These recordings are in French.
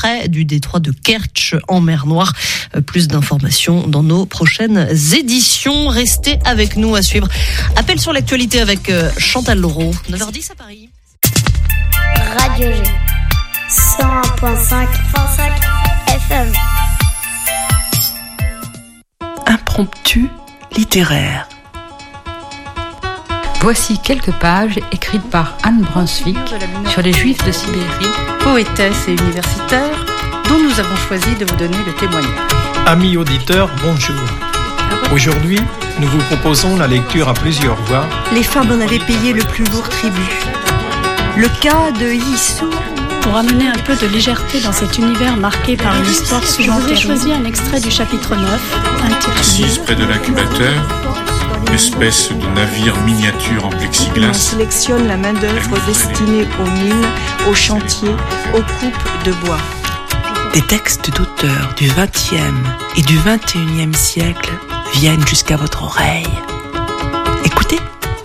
près du détroit de Kertch en mer Noire. Plus d'informations dans nos prochaines éditions. Restez avec nous à suivre. Appel sur l'actualité avec Chantal Laureau. 9h10 à Paris. Radio G. 101.5 FM. Impromptu littéraire. Voici quelques pages écrites par Anne Brunswick sur les Juifs de Sibérie, poétesse et universitaire, dont nous avons choisi de vous donner le témoignage. Amis auditeurs, bonjour. Aujourd'hui, nous vous proposons la lecture à plusieurs voix. Les femmes en avaient payé le plus lourd tribut. Le cas de Yissou. Pour amener un peu de légèreté dans cet univers marqué par une histoire souvent terrible, je vous ai choisi un extrait du chapitre 9, intitulé Assise près de l'incubateur, espèce de navire miniature en plexiglas. On sélectionne la main-d'œuvre destinée aux mines, aux chantiers, aux coupes de bois. Des textes d'auteurs du XXe et du XXIe siècle viennent jusqu'à votre oreille. Écoutez.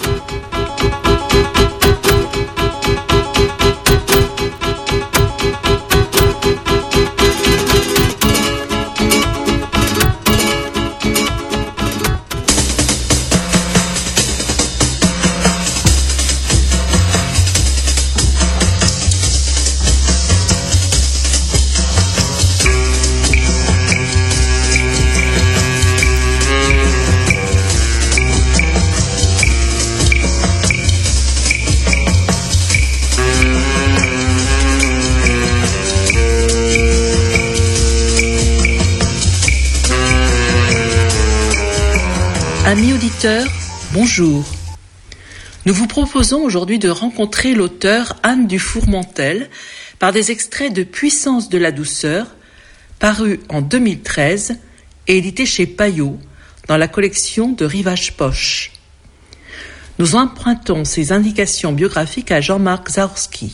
Amis auditeurs, bonjour. Nous vous proposons aujourd'hui de rencontrer l'auteure Anne Dufour-Mantel par des extraits de Puissance de la douceur, paru en 2013 et édité chez Payot dans la collection de Rivage Poche. Nous empruntons ces indications biographiques à Jean-Marc Zaorski.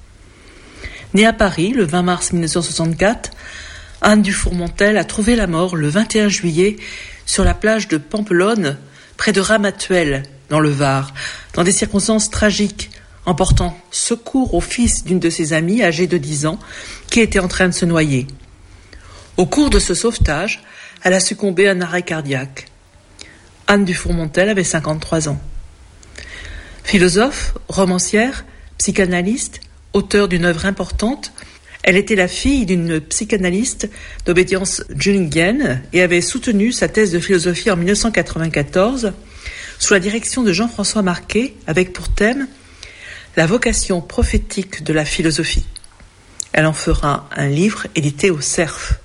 Née à Paris le 20 mars 1964, Anne Dufour-Mantel a trouvé la mort le 21 juillet sur la plage de Pampelonne, près de Ramatuelle, dans le Var, dans des circonstances tragiques, en portant secours au fils d'une de ses amies, âgée de 10 ans, qui était en train de se noyer. Au cours de ce sauvetage, elle a succombé à un arrêt cardiaque. Anne Dufour-Mantel avait 53 ans. Philosophe, romancière, psychanalyste, auteure d'une œuvre importante, elle était la fille d'une psychanalyste d'obédience jungienne et avait soutenu sa thèse de philosophie en 1994 sous la direction de Jean-François Marquet avec pour thème la vocation prophétique de la philosophie. Elle en fera un livre édité au Cerf.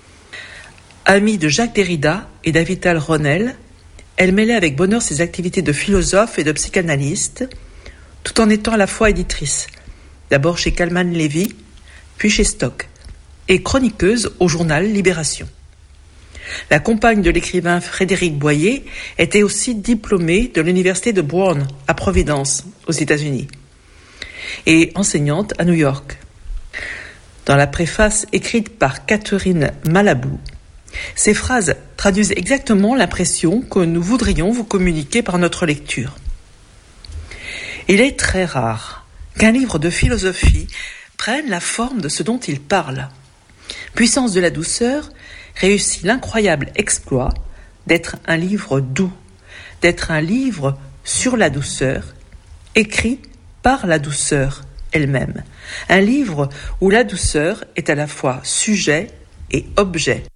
Amie de Jacques Derrida et d'Avital Ronel, elle mêlait avec bonheur ses activités de philosophe et de psychanalyste, tout en étant à la fois éditrice, d'abord chez Calman Lévy, puis chez Stock, et chroniqueuse au journal Libération. La compagne de l'écrivain Frédéric Boyer était aussi diplômée de l'université de Brown à Providence, aux États-Unis, et enseignante à New York. Dans la préface écrite par Catherine Malabou, ces phrases traduisent exactement l'impression que nous voudrions vous communiquer par notre lecture. Il est très rare qu'un livre de philosophie prenne la forme de ce dont il parle. Puissance de la douceur réussit l'incroyable exploit d'être un livre doux, d'être un livre sur la douceur, écrit par la douceur elle-même. Un livre où la douceur est à la fois sujet et objet.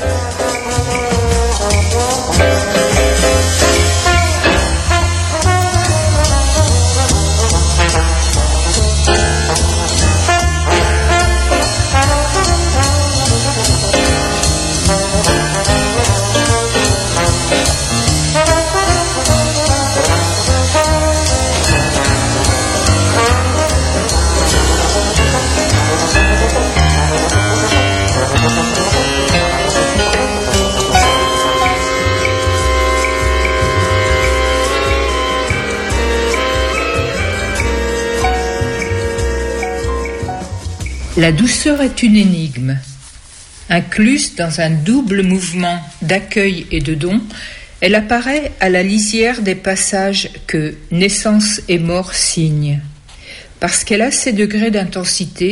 La douceur est une énigme. Incluse dans un double mouvement d'accueil et de don, elle apparaît à la lisière des passages que naissance et mort signent. Parce qu'elle a ces degrés d'intensité,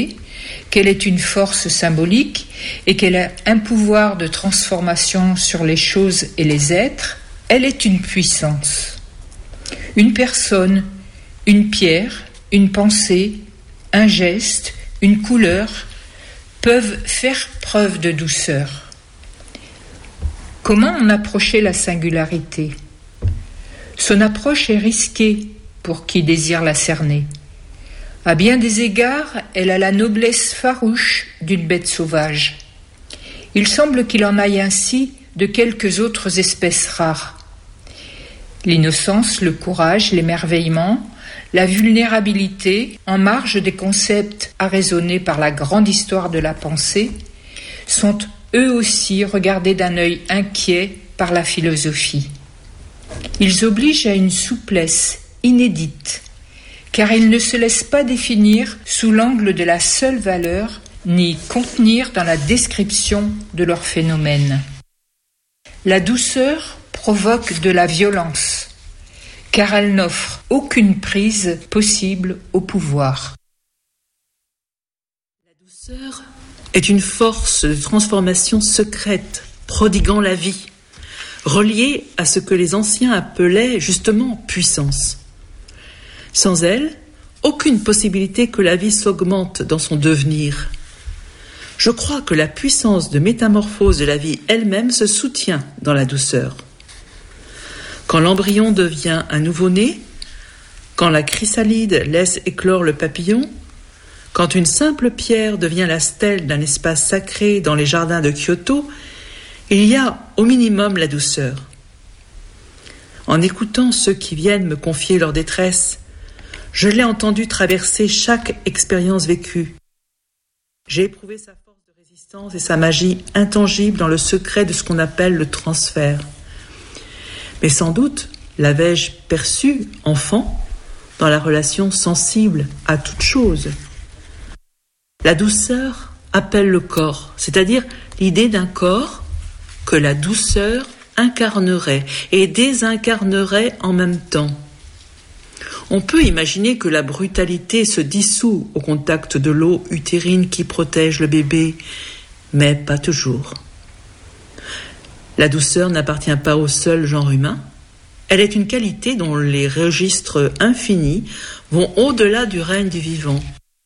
qu'elle est une force symbolique et qu'elle a un pouvoir de transformation sur les choses et les êtres, elle est une puissance. Une personne, une pierre, une pensée, un geste, une couleur peuvent faire preuve de douceur. Comment en approcher la singularité ? Son approche est risquée pour qui désire la cerner. À bien des égards, elle a la noblesse farouche d'une bête sauvage. Il semble qu'il en aille ainsi de quelques autres espèces rares. L'innocence, le courage, l'émerveillement, la vulnérabilité, en marge des concepts arraisonnés par la grande histoire de la pensée, sont eux aussi regardés d'un œil inquiet par la philosophie. Ils obligent à une souplesse inédite, car ils ne se laissent pas définir sous l'angle de la seule valeur, ni contenir dans la description de leur phénomène. La douceur provoque de la violence, car elle n'offre aucune prise possible au pouvoir. La douceur est une force de transformation secrète, prodiguant la vie, reliée à ce que les anciens appelaient justement puissance. Sans elle, aucune possibilité que la vie s'augmente dans son devenir. Je crois que la puissance de métamorphose de la vie elle-même se soutient dans la douceur. Quand l'embryon devient un nouveau-né, quand la chrysalide laisse éclore le papillon, quand une simple pierre devient la stèle d'un espace sacré dans les jardins de Kyoto, il y a au minimum la douceur. En écoutant ceux qui viennent me confier leur détresse, je l'ai entendu traverser chaque expérience vécue. J'ai éprouvé sa force de résistance et sa magie intangible dans le secret de ce qu'on appelle le transfert. Mais sans doute l'avais-je perçu, enfant, dans la relation sensible à toute chose. La douceur appelle le corps, c'est-à-dire l'idée d'un corps que la douceur incarnerait et désincarnerait en même temps. On peut imaginer que la brutalité se dissout au contact de l'eau utérine qui protège le bébé, mais pas toujours. La douceur n'appartient pas au seul genre humain. Elle est une qualité dont les registres infinis vont au-delà du règne du vivant.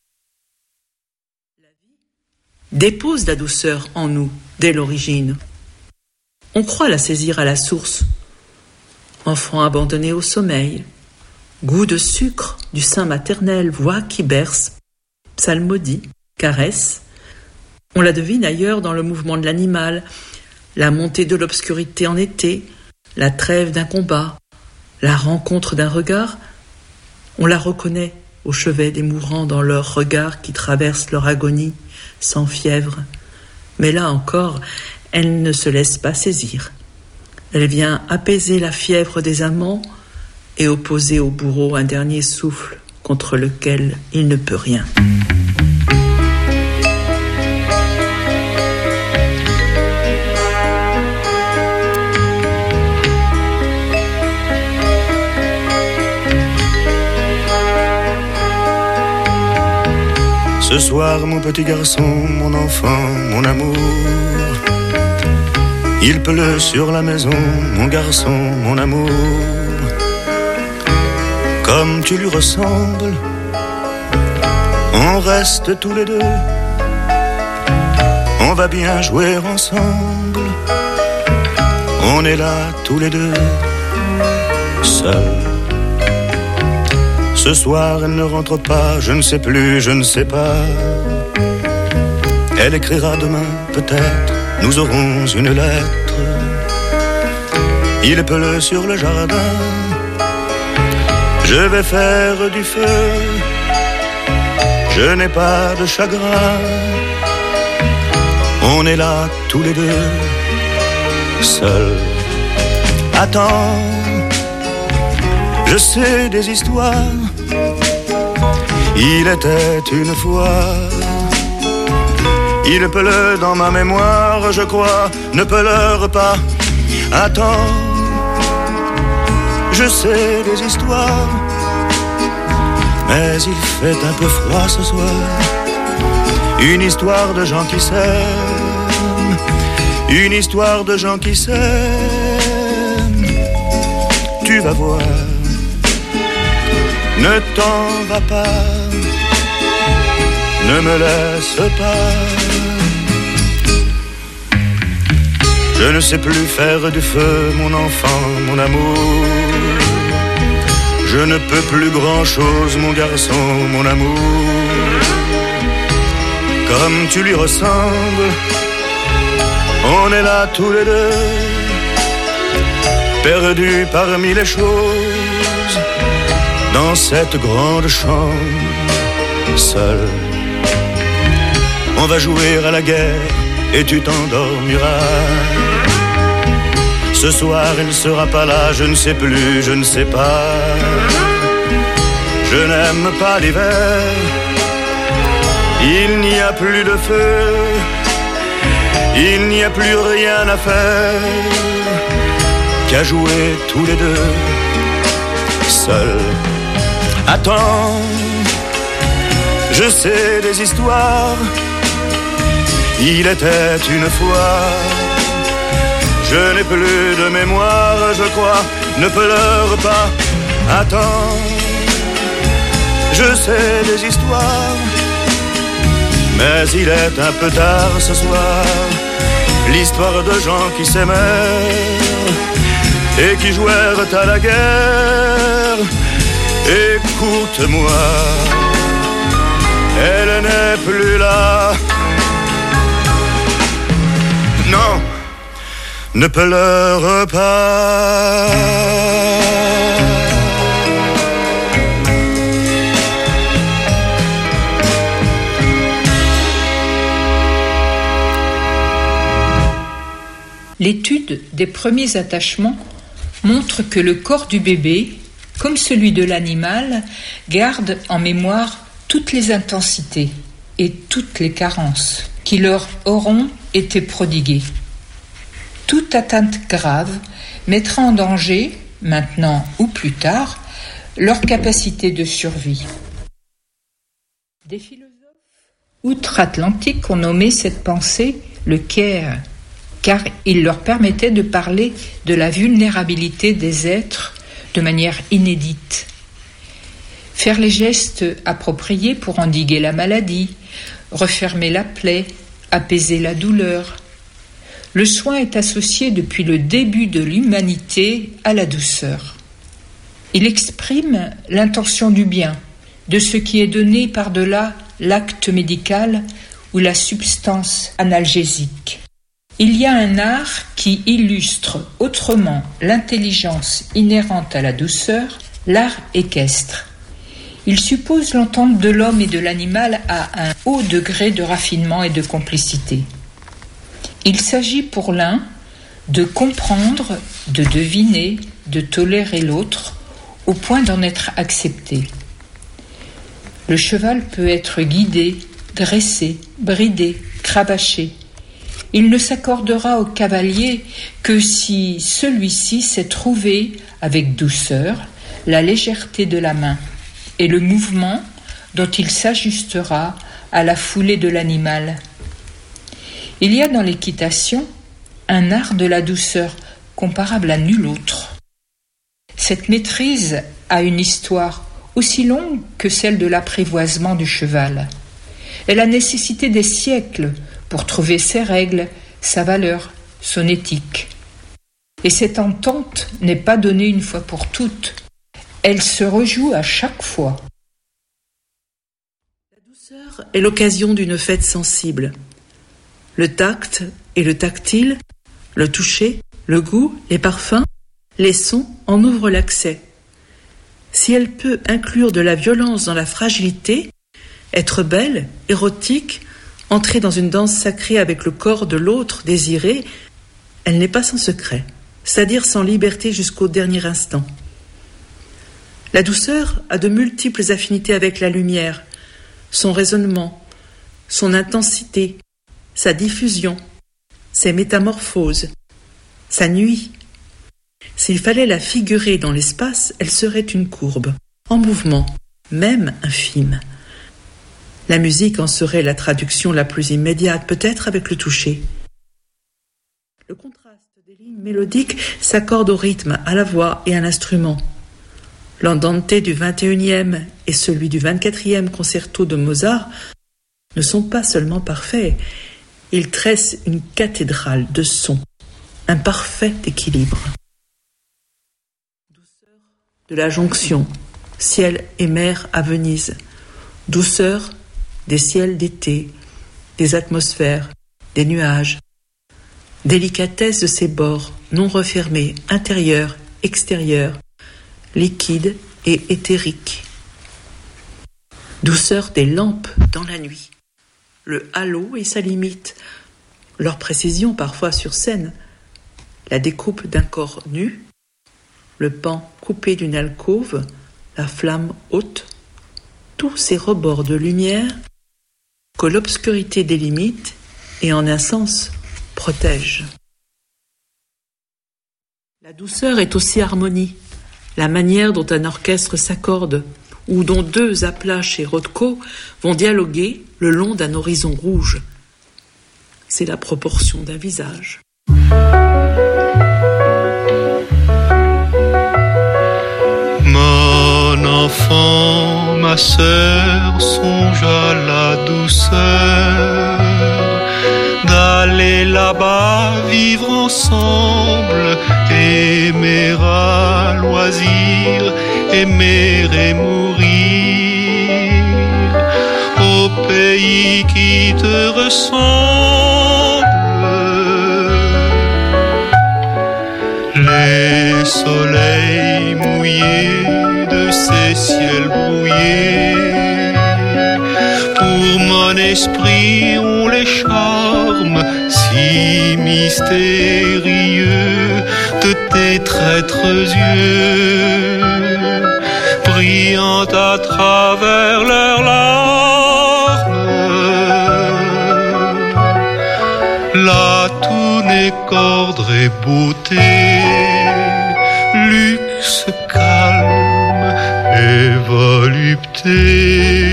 La vie dépose la douceur en nous dès l'origine. On croit la saisir à la source. Enfant abandonné au sommeil, goût de sucre du sein maternel, voix qui berce, psalmodie, caresse. On la devine ailleurs dans le mouvement de l'animal, la montée de l'obscurité en été, la trêve d'un combat, la rencontre d'un regard. On la reconnaît au chevet des mourants dans leurs regards qui traversent leur agonie sans fièvre. Mais là encore, elle ne se laisse pas saisir. Elle vient apaiser la fièvre des amants et opposer au bourreau un dernier souffle contre lequel il ne peut rien. Ce soir, mon petit garçon, mon enfant, mon amour, il pleut sur la maison, mon garçon, mon amour. Comme tu lui ressembles, on reste tous les deux. On va bien jouer ensemble. On est là tous les deux, seuls. Ce soir, elle ne rentre pas, je ne sais plus, je ne sais pas. Elle écrira demain, peut-être, nous aurons une lettre. Il pleut sur le jardin, je vais faire du feu. Je n'ai pas de chagrin. On est là tous les deux, seuls. Attends, je sais des histoires. Il était une fois. Il pleut dans ma mémoire, je crois. Ne pleure pas. Attends, je sais des histoires. Mais il fait un peu froid ce soir. Une histoire de gens qui s'aiment, une histoire de gens qui s'aiment. Tu vas voir, ne t'en va pas, ne me laisse pas. Je ne sais plus faire du feu, mon enfant, mon amour. Je ne peux plus grand-chose, mon garçon, mon amour. Comme tu lui ressembles, on est là tous les deux, perdus parmi les choses, dans cette grande chambre, seul. On va jouer à la guerre et tu t'endormiras. Ce soir il ne sera pas là, je ne sais plus, je ne sais pas. Je n'aime pas l'hiver, il n'y a plus de feu, il n'y a plus rien à faire qu'à jouer tous les deux, seuls. Attends, je sais des histoires, il était une fois. Je n'ai plus de mémoire, je crois, ne pleure pas. Attends, je sais des histoires, mais il est un peu tard ce soir. L'histoire de gens qui s'aimèrent et qui jouèrent à la guerre. Écoute-moi, elle n'est plus là. Non, ne pleure pas. L'étude des premiers attachements montre que le corps du bébé, comme celui de l'animal, garde en mémoire toutes les intensités et toutes les carences qui leur auront été prodiguées. Toute atteinte grave mettra en danger, maintenant ou plus tard, leur capacité de survie. Des philosophes outre-Atlantique ont nommé cette pensée le care, car il leur permettait de parler de la vulnérabilité des êtres de manière inédite. Faire les gestes appropriés pour endiguer la maladie, refermer la plaie, apaiser la douleur. Le soin est associé depuis le début de l'humanité à la douceur. Il exprime l'intention du bien, de ce qui est donné par-delà l'acte médical ou la substance analgésique. Il y a un art qui illustre autrement l'intelligence inhérente à la douceur, l'art équestre. Il suppose l'entente de l'homme et de l'animal à un haut degré de raffinement et de complicité. Il s'agit pour l'un de comprendre, de deviner, de tolérer l'autre, au point d'en être accepté. Le cheval peut être guidé, dressé, bridé, cravaché. Il ne s'accordera au cavalier que si celui-ci sait trouver, avec douceur, la légèreté de la main et le mouvement dont il s'ajustera à la foulée de l'animal. Il y a dans l'équitation un art de la douceur comparable à nul autre. Cette maîtrise a une histoire aussi longue que celle de l'apprivoisement du cheval. Elle a nécessité des siècles pour trouver ses règles, sa valeur, son éthique. Et cette entente n'est pas donnée une fois pour toutes. Elle se rejoue à chaque fois. La douceur est l'occasion d'une fête sensible. Le tact et le tactile, le toucher, le goût, les parfums, les sons en ouvrent l'accès. Si elle peut inclure de la violence dans la fragilité, être belle, érotique, entrer dans une danse sacrée avec le corps de l'autre désiré, elle n'est pas sans secret, c'est-à-dire sans liberté jusqu'au dernier instant. La douceur a de multiples affinités avec la lumière, son rayonnement, son intensité, sa diffusion, ses métamorphoses, sa nuit. S'il fallait la figurer dans l'espace, elle serait une courbe, en mouvement, même infime. La musique en serait la traduction la plus immédiate, peut-être avec le toucher. Le contraste des lignes mélodiques s'accorde au rythme, à la voix et à l'instrument. L'andante du 21e et celui du 24e concerto de Mozart ne sont pas seulement parfaits, ils tressent une cathédrale de sons, un parfait équilibre. Douceur de la jonction, ciel et mer à Venise, douceur des ciels d'été, des atmosphères, des nuages, délicatesse de ces bords non refermés, intérieurs, extérieurs, liquides et éthériques. Douceur des lampes dans la nuit, le halo et sa limite, leur précision parfois sur scène, la découpe d'un corps nu, le pan coupé d'une alcôve, la flamme haute, tous ces rebords de lumière que l'obscurité délimite et en un sens protège. La douceur est aussi harmonie, la manière dont un orchestre s'accorde ou dont deux Appalaches et Rothko vont dialoguer le long d'un horizon rouge. C'est la proportion d'un visage. Mon enfant, ma sœur, songe à la douceur d'aller là-bas vivre ensemble, aimer à loisir, aimer et mourir au pays qui te ressemble. Les soleils mouillés de ces ciels brouillés, pour mon esprit ont les charmes si mystérieux de tes traîtres yeux, brillant à travers leurs larmes. Là tout n'est qu'ordre et beauté, luxe, calme et volupté.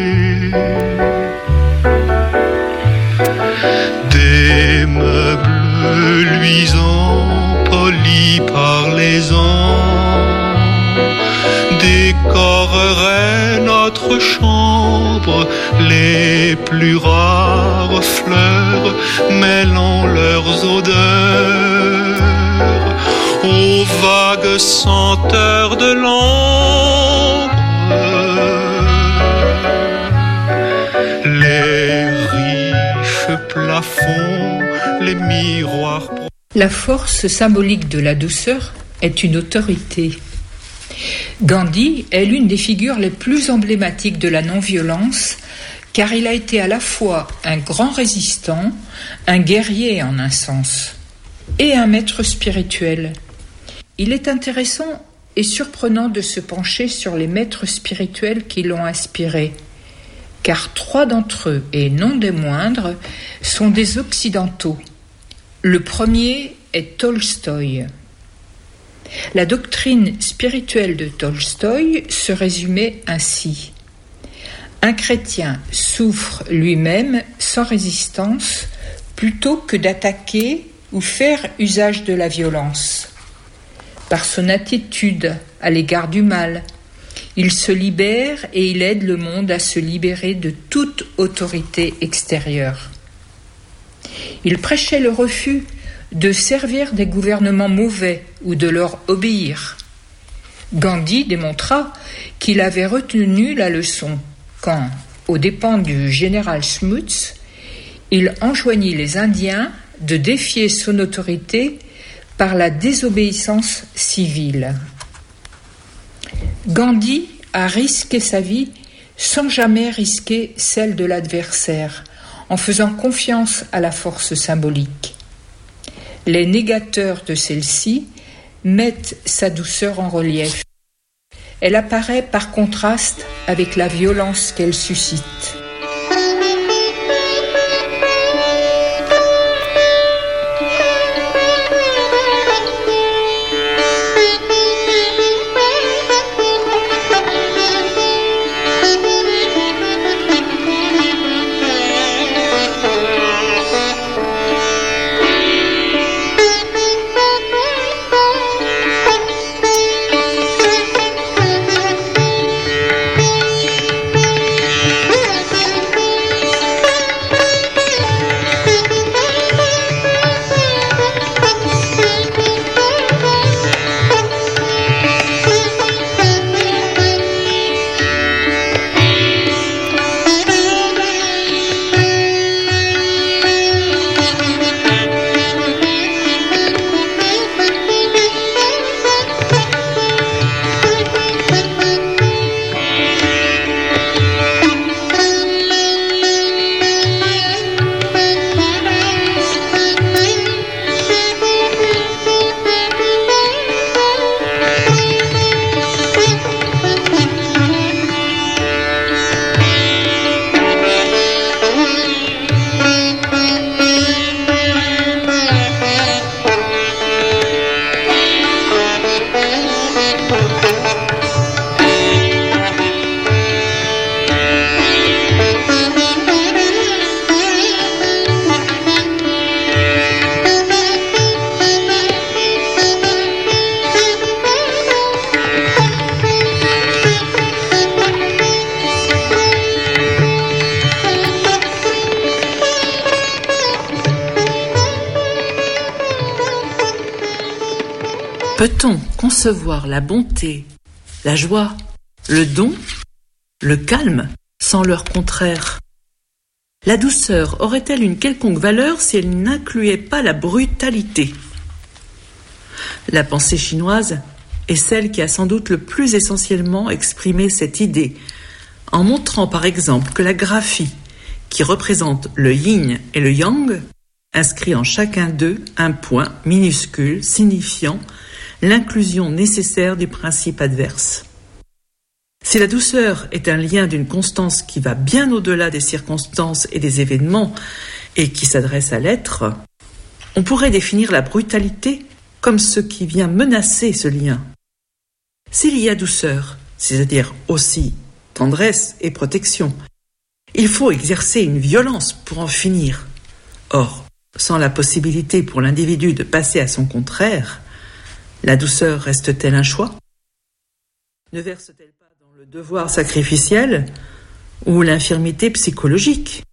Des meubles luisants polis par les ans décoreraient notre chambre, les plus rares fleurs mêlant leurs odeurs aux vagues senteurs de l'ambre. Les riches plafonds, les miroirs. La force symbolique de la douceur est une autorité. Gandhi est l'une des figures les plus emblématiques de la non-violence, car il a été à la fois un grand résistant, un guerrier en un sens, et un maître spirituel. Il est intéressant et surprenant de se pencher sur les maîtres spirituels qui l'ont inspiré, car 3 d'entre eux, et non des moindres, sont des occidentaux. Le premier est Tolstoï. La doctrine spirituelle de Tolstoï se résumait ainsi. Un chrétien souffre lui-même sans résistance plutôt que d'attaquer ou faire usage de la violence. Par son attitude à l'égard du mal, il se libère et il aide le monde à se libérer de toute autorité extérieure. Il prêchait le refus de servir des gouvernements mauvais ou de leur obéir. Gandhi démontra qu'il avait retenu la leçon quand, aux dépens du général Smuts, il enjoignit les Indiens de défier son autorité par la désobéissance civile. Gandhi a risqué sa vie sans jamais risquer celle de l'adversaire, en faisant confiance à la force symbolique. Les négateurs de celle-ci mettent sa douceur en relief. Elle apparaît par contraste avec la violence qu'elle suscite. Peut-on concevoir la bonté, la joie, le don, le calme sans leur contraire? La douceur aurait-elle une quelconque valeur si elle n'incluait pas la brutalité? La pensée chinoise est celle qui a sans doute le plus essentiellement exprimé cette idée, en montrant par exemple que la graphie, qui représente le yin et le yang, inscrit en chacun d'eux un point minuscule signifiant l'inclusion nécessaire du principe adverse. Si la douceur est un lien d'une constance qui va bien au-delà des circonstances et des événements et qui s'adresse à l'être, on pourrait définir la brutalité comme ce qui vient menacer ce lien. S'il y a douceur, c'est-à-dire aussi tendresse et protection, il faut exercer une violence pour en finir. Or, sans la possibilité pour l'individu de passer à son contraire, la douceur reste-t-elle un choix? Ne verse-t-elle pas dans le devoir sacrificiel ou l'infirmité psychologique?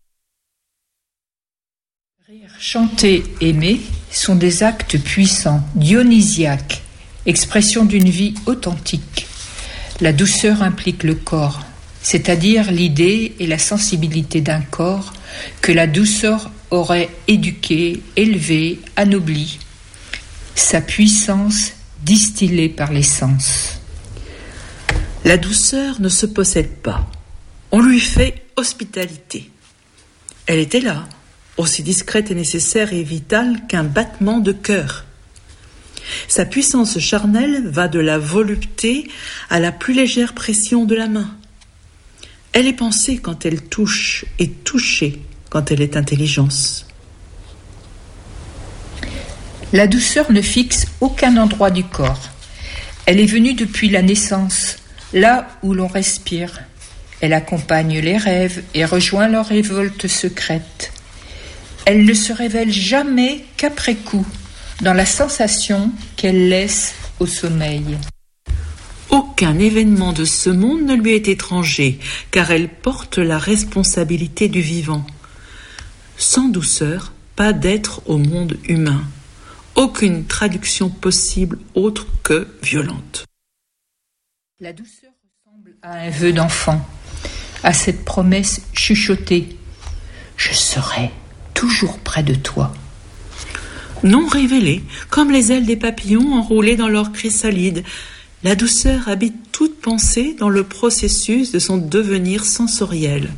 Rire, chanter, aimer sont des actes puissants, dionysiaques, expression d'une vie authentique. La douceur implique le corps, c'est-à-dire l'idée et la sensibilité d'un corps que la douceur aurait éduqué, élevé, anobli. Sa puissance distillée par les sens. La douceur ne se possède pas. On lui fait hospitalité. Elle était là, aussi discrète et nécessaire et vitale qu'un battement de cœur. Sa puissance charnelle va de la volupté à la plus légère pression de la main. Elle est pensée quand elle touche et touchée quand elle est intelligence. La douceur ne fixe aucun endroit du corps. Elle est venue depuis la naissance, là où l'on respire. Elle accompagne les rêves et rejoint leurs révoltes secrètes. Elle ne se révèle jamais qu'après coup, dans la sensation qu'elle laisse au sommeil. Aucun événement de ce monde ne lui est étranger, car elle porte la responsabilité du vivant. Sans douceur, pas d'être au monde humain. Aucune traduction possible autre que violente. La douceur ressemble à un vœu d'enfant, à cette promesse chuchotée. Je serai toujours près de toi. Non révélée, comme les ailes des papillons enroulées dans leur chrysalide, la douceur habite toute pensée dans le processus de son devenir sensoriel.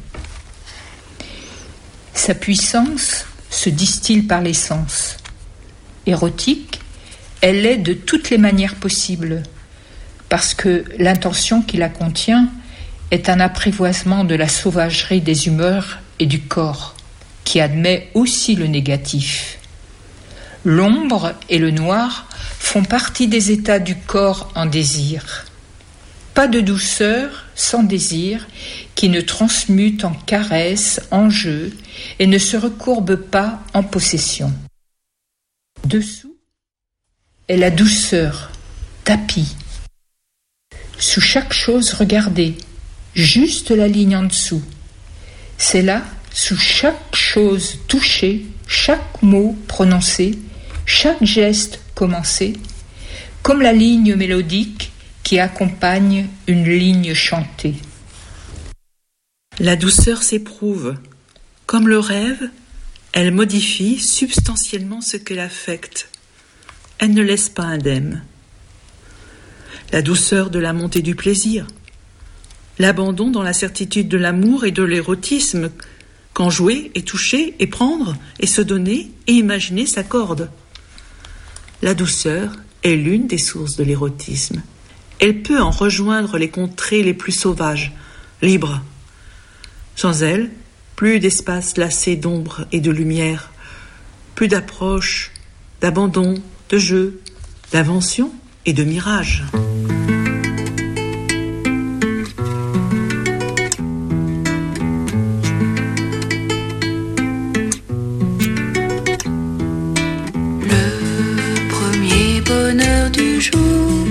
Sa puissance se distille par les sens. Érotique, elle est de toutes les manières possibles, parce que l'intention qui la contient est un apprivoisement de la sauvagerie des humeurs et du corps, qui admet aussi le négatif. L'ombre et le noir font partie des états du corps en désir. Pas de douceur sans désir qui ne transmute en caresse, en jeu et ne se recourbe pas en possession. Dessous est la douceur, tapis. Sous chaque chose, regardez, juste la ligne en dessous. C'est là, sous chaque chose touchée, chaque mot prononcé, chaque geste commencé, comme la ligne mélodique qui accompagne une ligne chantée. La douceur s'éprouve. Comme le rêve, elle modifie substantiellement ce qu'elle affecte. Elle ne laisse pas indemne. La douceur de la montée du plaisir. L'abandon dans la certitude de l'amour et de l'érotisme, quand jouer et toucher et prendre et se donner et imaginer s'accordent. La douceur est l'une des sources de l'érotisme. Elle peut en rejoindre les contrées les plus sauvages, libres. Sans elle, plus d'espace lassé d'ombre et de lumière, plus d'approche, d'abandon, de jeu, d'invention et de mirage. Le premier bonheur du jour,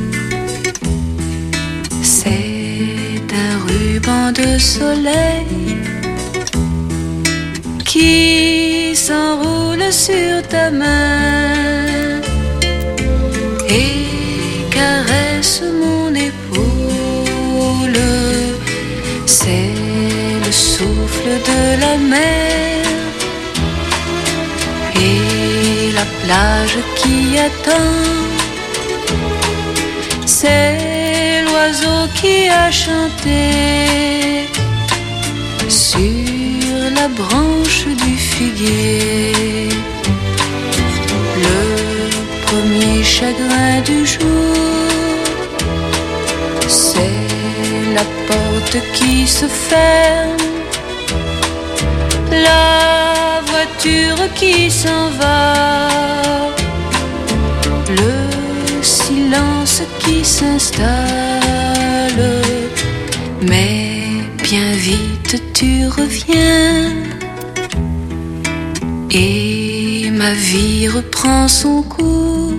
c'est un ruban de soleil qui s'enroule sur ta main et caresse mon épaule. C'est le souffle de la mer et la plage qui attend. C'est l'oiseau qui a chanté sur la branche du figuier. Le premier chagrin du jour, c'est la porte qui se ferme, la voiture qui s'en va, le silence qui s'installe. Mais bien vite tu reviens et ma vie reprend son cours.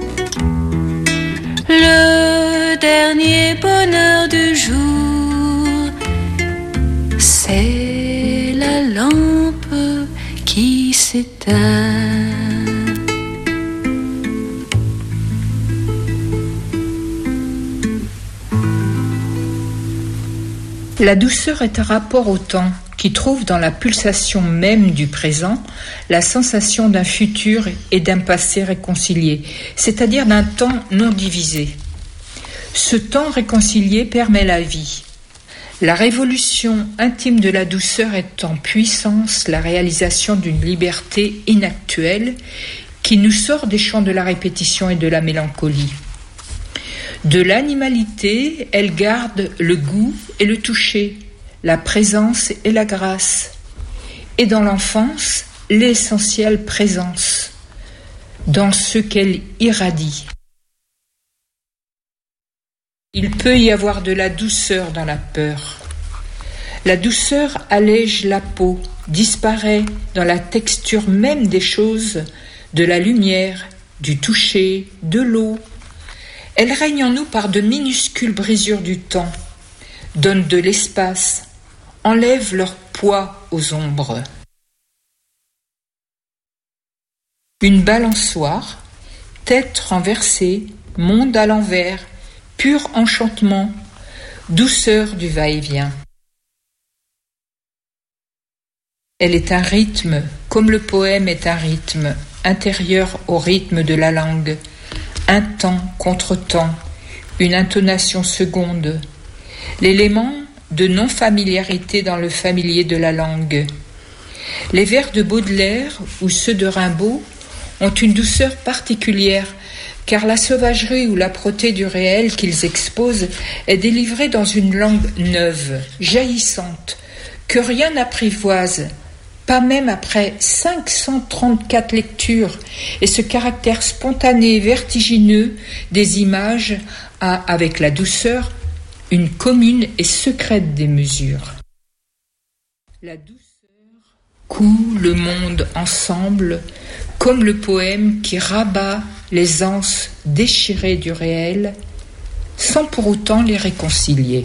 Le dernier bonheur du jour, c'est la lampe qui s'éteint. La douceur est un rapport au temps qui trouve dans la pulsation même du présent la sensation d'un futur et d'un passé réconcilié, c'est-à-dire d'un temps non divisé. Ce temps réconcilié permet la vie. La révolution intime de la douceur est en puissance la réalisation d'une liberté inactuelle qui nous sort des champs de la répétition et de la mélancolie. De l'animalité, elle garde le goût et le toucher, la présence et la grâce. Et dans l'enfance, l'essentielle présence, dans ce qu'elle irradie. Il peut y avoir de la douceur dans la peur. La douceur allège la peau, disparaît dans la texture même des choses, de la lumière, du toucher, de l'eau. Elle règne en nous par de minuscules brisures du temps, donne de l'espace, enlève leur poids aux ombres. Une balançoire, tête renversée, monde à l'envers, pur enchantement, douceur du va-et-vient. Elle est un rythme, comme le poème est un rythme, intérieur au rythme de la langue. Un temps contre temps, une intonation seconde, l'élément de non-familiarité dans le familier de la langue. Les vers de Baudelaire ou ceux de Rimbaud ont une douceur particulière, car la sauvagerie ou l'âpreté du réel qu'ils exposent est délivrée dans une langue neuve, jaillissante, que rien n'apprivoise, pas même après 534 lectures, et ce caractère spontané et vertigineux des images a, avec la douceur, une commune et secrète des mesures. La douceur coud le monde ensemble, comme le poème qui rabat les anses déchirées du réel, sans pour autant les réconcilier.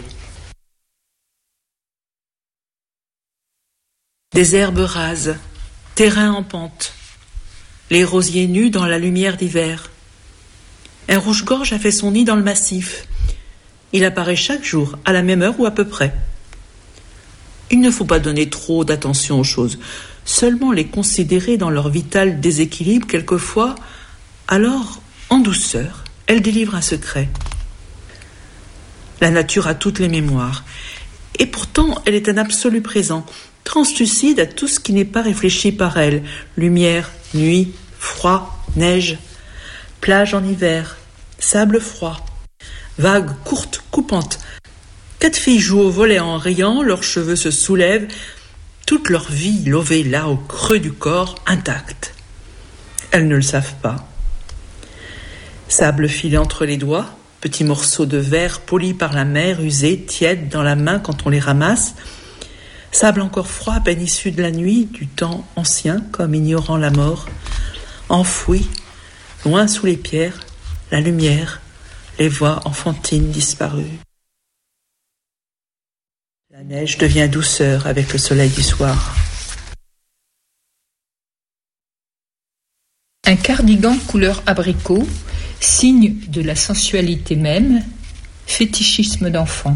Des herbes rases, terrain en pente, les rosiers nus dans la lumière d'hiver. Un rouge-gorge a fait son nid dans le massif. Il apparaît chaque jour, à la même heure ou à peu près. Il ne faut pas donner trop d'attention aux choses, seulement les considérer dans leur vital déséquilibre quelquefois. Alors, en douceur, elle délivre un secret. La nature a toutes les mémoires, et pourtant elle est un absolu présent, translucide à tout ce qui n'est pas réfléchi par elle. Lumière, nuit, froid, neige, plage en hiver, sable froid, vagues courtes, coupantes. 4 filles jouent au volley en riant, leurs cheveux se soulèvent, toute leur vie lovée là au creux du corps, intacte. Elles ne le savent pas. Sable filé entre les doigts, petits morceaux de verre polis par la mer, usés, tièdes dans la main quand on les ramasse. Sable encore froid, à peine issu de la nuit, du temps ancien, comme ignorant la mort. Enfoui, loin sous les pierres, la lumière, les voix enfantines disparues. La neige devient douceur avec le soleil du soir. Un cardigan couleur abricot, signe de la sensualité même, fétichisme d'enfant.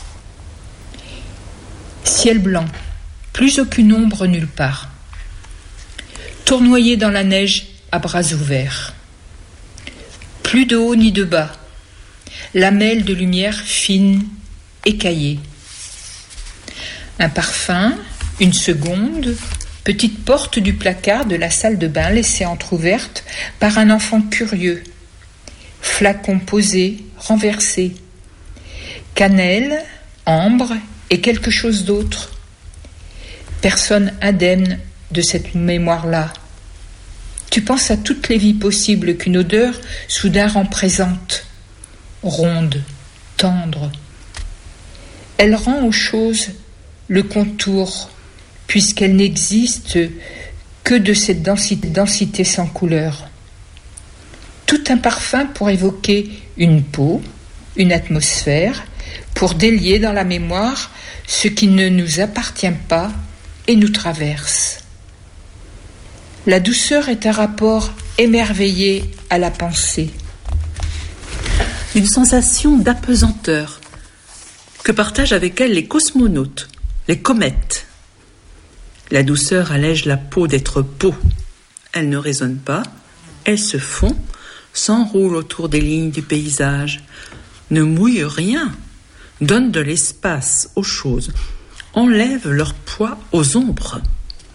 Ciel blanc, plus aucune ombre nulle part. Tournoyer dans la neige à bras ouverts. Plus de haut ni de bas. Lamelles de lumière fine, écaillée. Un parfum, une seconde, petite porte du placard de la salle de bain laissée entr'ouverte par un enfant curieux. Flacon posé, renversé. Cannelle, ambre et quelque chose d'autre. Personne indemne de cette mémoire-là. Tu penses à toutes les vies possibles qu'une odeur soudain rend présente. Ronde, tendre. Elle rend aux choses le contour, puisqu'elle n'existe que de cette densité sans couleur. Tout un parfum pour évoquer une peau, une atmosphère, pour délier dans la mémoire ce qui ne nous appartient pas et nous traverse. La douceur est un rapport émerveillé à la pensée. Une sensation d'apesanteur que partagent avec elle les cosmonautes, les comètes. La douceur allège la peau d'être peau. Elle ne résonne pas, elle se fond, s'enroule autour des lignes du paysage, ne mouille rien, donne de l'espace aux choses, enlève leur poids aux ombres.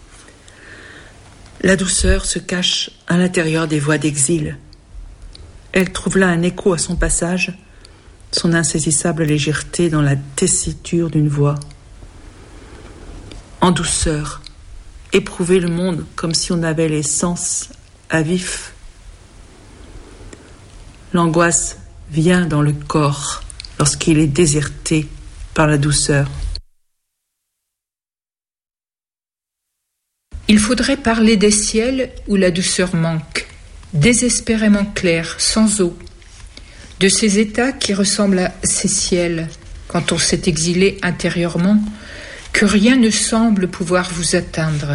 La douceur se cache à l'intérieur des voies d'exil. Elle trouve là un écho à son passage, son insaisissable légèreté dans la tessiture d'une voix. En douceur, éprouver le monde comme si on avait les sens à vif. L'angoisse vient dans le corps lorsqu'il est déserté par la douceur. Il faudrait parler des ciels où la douceur manque, désespérément clairs, sans eau, de ces états qui ressemblent à ces ciels, quand on s'est exilé intérieurement, que rien ne semble pouvoir vous atteindre.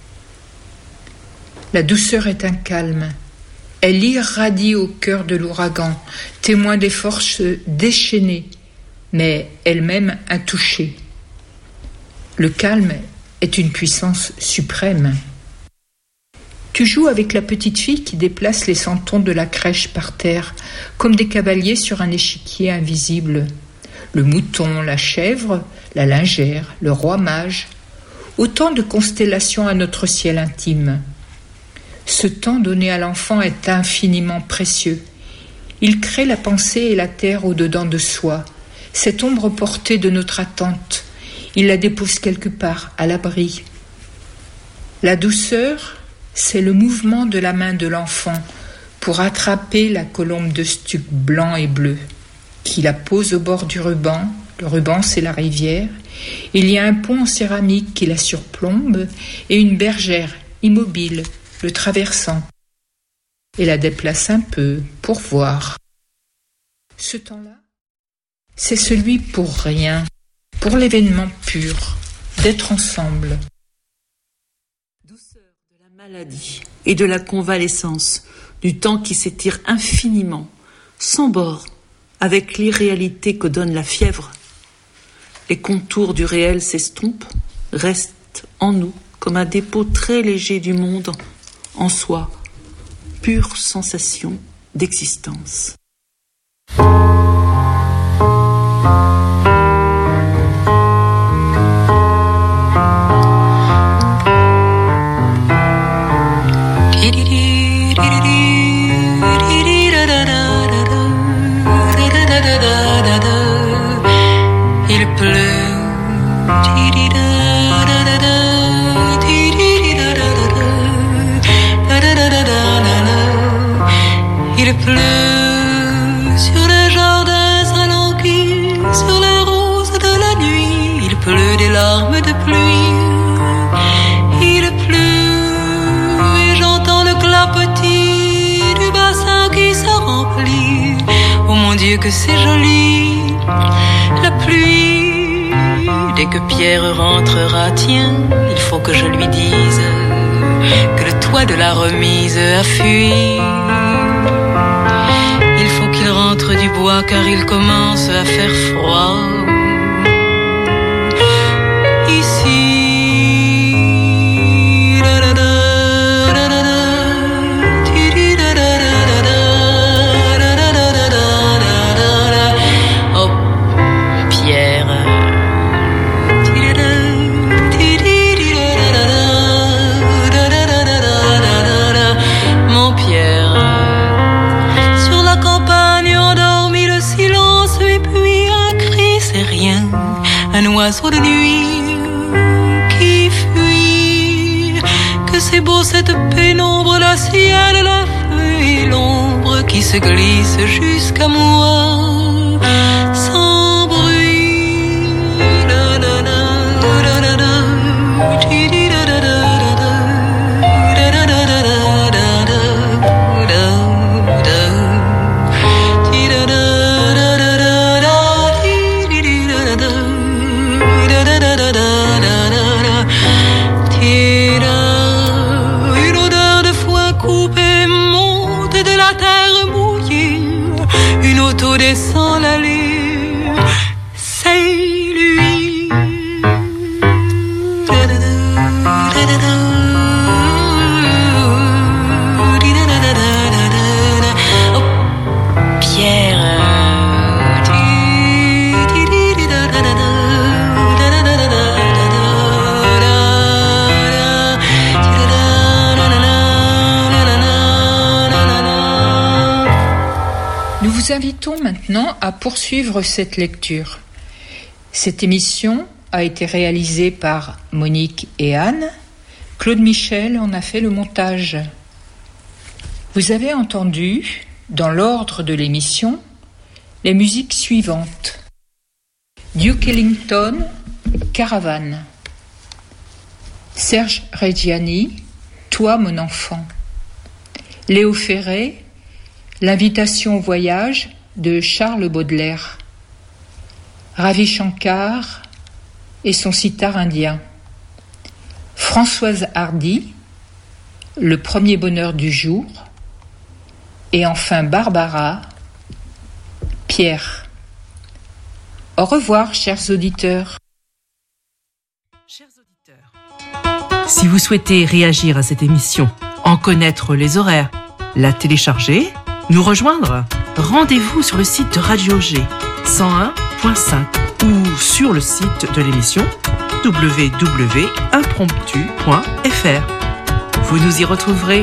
La douceur est un calme. Elle irradie au cœur de l'ouragan, témoin des forces déchaînées, mais elle-même intouchée. Le calme est une puissance suprême. Tu joues avec la petite fille qui déplace les santons de la crèche par terre, comme des cavaliers sur un échiquier invisible. Le mouton, la chèvre, la lingère, le roi mage, autant de constellations à notre ciel intime. Ce temps donné à l'enfant est infiniment précieux. Il crée la pensée et la terre au-dedans de soi, cette ombre portée de notre attente. Il la dépose quelque part, à l'abri. La douceur, c'est le mouvement de la main de l'enfant pour attraper la colombe de stuc blanc et bleu, qui la pose au bord du ruban. Le ruban, c'est la rivière. Il y a un pont en céramique qui la surplombe et une bergère immobile, le traversant, et la déplace un peu pour voir. Ce temps-là, c'est celui pour rien, pour l'événement pur, d'être ensemble. Douceur de la maladie et de la convalescence, du temps qui s'étire infiniment, sans bord, avec l'irréalité que donne la fièvre. Les contours du réel s'estompent, restent en nous comme un dépôt très léger du monde en soi, pure sensation d'existence. Il pleut. Il pleut sur les jardins alenquis, sur les roses de la nuit. Il pleut des larmes de pluie. Il pleut et j'entends le clapotis du bassin qui se remplit. Oh mon Dieu que c'est joli, la pluie. Dès que Pierre rentrera, tiens, il faut que je lui dise que le toit de la remise a fui. faut qu'il rentre du bois car il commence à faire froid. Ici, oh, Pierre. Mon Pierre, sur la campagne endormi le silence et puis un cri, c'est rien, un oiseau de nuit qui fuit. Que c'est beau cette pénombre, la ciel, la feuille et l'ombre qui se glisse jusqu'à moi sans bruit. La, la, la, la, la, la. Une odeur de foin coupé monte de la terre mouillée. Une auto descend l'allée. C'est lui. Oh, Pierre. Nous vous invitons maintenant à poursuivre cette lecture. Cette émission a été réalisée par Monique et Anne. Claude Michel en a fait le montage. Vous avez entendu, dans l'ordre de l'émission, les musiques suivantes. Duke Ellington, Caravane. Serge Reggiani, Toi mon enfant. Léo Ferré, L'invitation au voyage de Charles Baudelaire. Ravi Shankar et son sitar indien. Françoise Hardy, Le premier bonheur du jour. Et enfin Barbara, Pierre. Au revoir, chers auditeurs. Si vous souhaitez réagir à cette émission, en connaître les horaires, la télécharger, nous rejoindre, rendez-vous sur le site de Radio G 101.5 ou sur le site de l'émission www.impromptu.fr. Vous nous y retrouverez.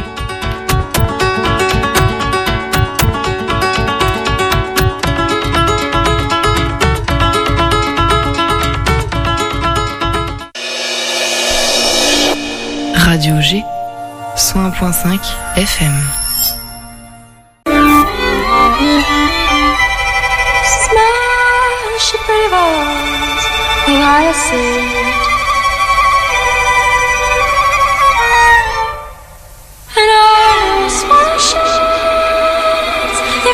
Radio G 101.5 FM. Smash the pretty balls, we gotta see.